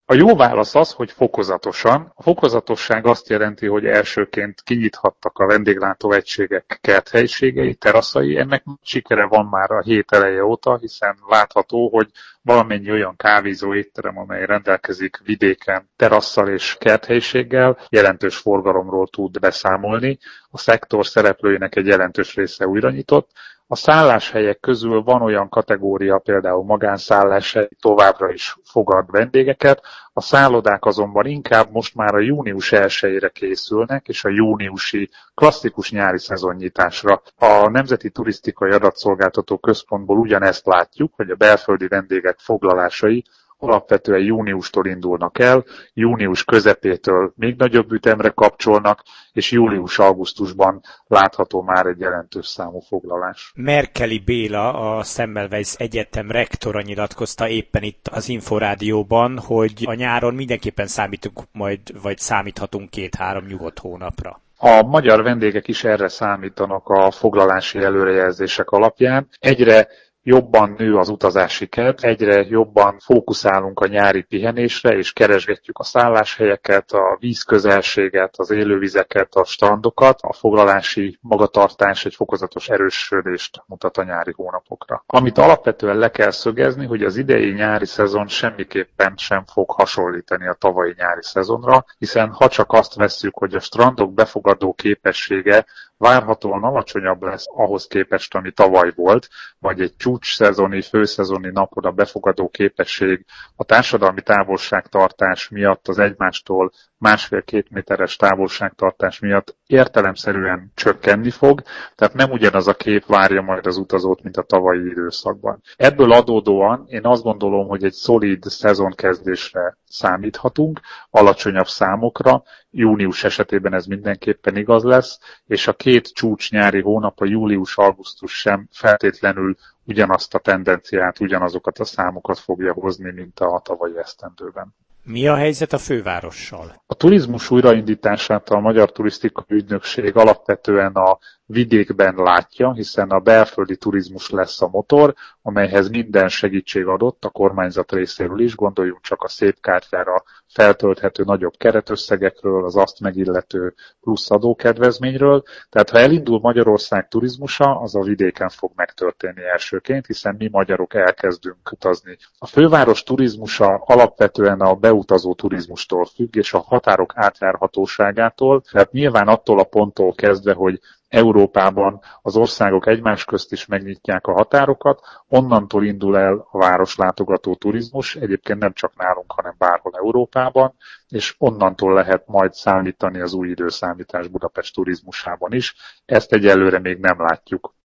A jó válasz az, hogy fokozatosan. A fokozatosság azt jelenti, hogy elsőként kinyithattak a vendéglátóegységek kerthelyiségei, teraszai. Ennek sikere van már a hét eleje óta, hiszen látható, hogy valamennyi olyan kávézó étterem, amely rendelkezik vidéken terasszal és kerthelyiséggel, jelentős forgalomról tud beszámolni. A szektor szereplőinek egy jelentős része újra nyitott. A szálláshelyek közül van olyan kategória, például magánszálláshely, továbbra is fogad vendégeket, a szállodák azonban inkább most már a június 1-ére készülnek, és a júniusi klasszikus nyári szezonnyitásra. A Nemzeti Turisztikai Adatszolgáltató Központból ugyanezt látjuk, hogy a belföldi vendégek foglalásai alapvetően júniustól indulnak el, június közepétől még nagyobb ütemre kapcsolnak, és július-augusztusban látható már egy jelentős számú foglalás. Merkeli Béla, a Semmelweis Egyetem rektora nyilatkozta éppen itt az Inforádióban, hogy a nyáron mindenképpen számítunk majd, vagy számíthatunk 2-3 nyugodt hónapra. A magyar vendégek is erre számítanak a foglalási előrejelzések alapján. Egyre jobban nő az utazási kedv, egyre jobban fókuszálunk a nyári pihenésre, és keresgetjük a szálláshelyeket, a vízközelséget, az élővizeket, a strandokat. A foglalási magatartás egy fokozatos erősödést mutat a nyári hónapokra. Amit alapvetően le kell szögezni, hogy az idei nyári szezon semmiképpen sem fog hasonlítani a tavalyi nyári szezonra, hiszen ha csak azt vesszük, hogy a strandok befogadó képessége várhatóan alacsonyabb lesz ahhoz képest, ami tavaly volt, vagy egy csúcsszezoni, főszezoni napon a befogadó képesség a társadalmi távolságtartás miatt, az egymástól 1,5-2 méteres távolságtartás miatt értelemszerűen csökkenni fog, tehát nem ugyanaz a kép várja majd az utazót, mint a tavalyi időszakban. Ebből adódóan én azt gondolom, hogy egy szolid szezonkezdésre számíthatunk, alacsonyabb számokra, június esetében ez mindenképpen igaz lesz, és a két csúcs nyári hónap, a július-augusztus sem feltétlenül ugyanazt a tendenciát, ugyanazokat a számokat fogja hozni, mint a tavalyi esztendőben. Mi a helyzet a fővárossal? A turizmus újraindítását a Magyar Turisztikai Ügynökség alapvetően a vidékben látja, hiszen a belföldi turizmus lesz a motor, amelyhez minden segítség adott a kormányzat részéről is, gondoljunk csak a szép kártyára feltölthető nagyobb keretösszegekről, az azt megillető plusz adókedvezményről. Tehát ha elindul Magyarország turizmusa, az a vidéken fog megtörténni elsőként, hiszen mi magyarok elkezdünk utazni. A főváros turizmusa alapvetően a beutazó turizmustól függ, és a határok átjárhatóságától, tehát nyilván attól a ponttól kezdve, hogy Európában az országok egymás közt is megnyitják a határokat, onnantól indul el a városlátogató turizmus, egyébként nem csak nálunk, hanem bárhol Európában, és onnantól lehet majd számítani az új időszámítás Budapest turizmusában is. Ezt egyelőre még nem látjuk.